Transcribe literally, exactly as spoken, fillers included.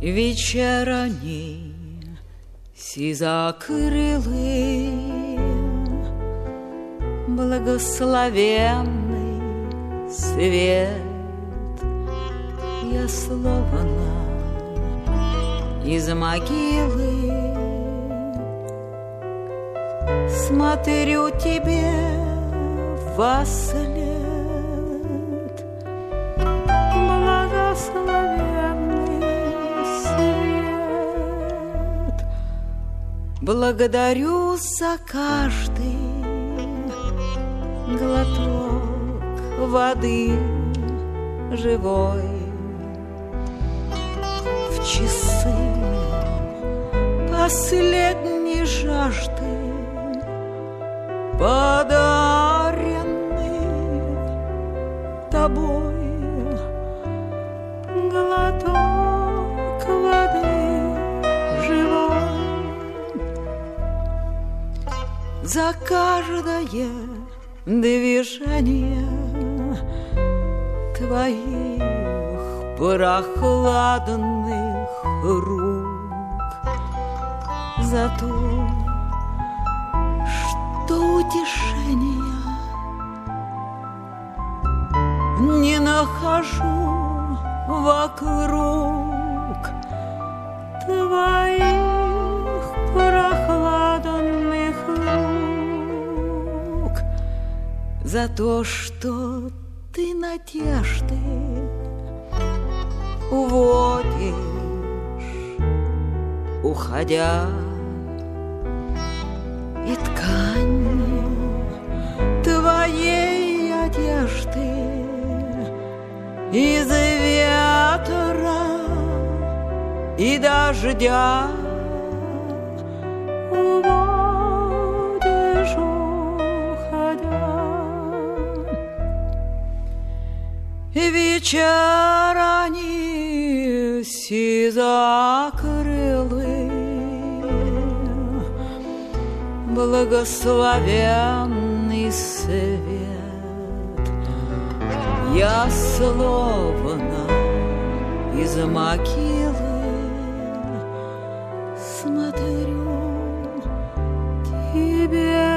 вечерний сизокрылый, благословенный свет. Я словно из могилы смотрю тебе вослед. Благословенный свет. Благодарю за каждый глоток воды живой. В часы последней жажды, подаренный тобой, глоток воды живой. За каждое движение твоих прохладных рук, за то, что утешения не нахожу вокруг твоих прохладных рук, за то, что ты надежды уводишь, уходя, и ткань твоей одежды из ветра и дождя уводишь, уходя. Вечерний сизокрылый, благословенный свет. Я словно из могилы смотрю тебе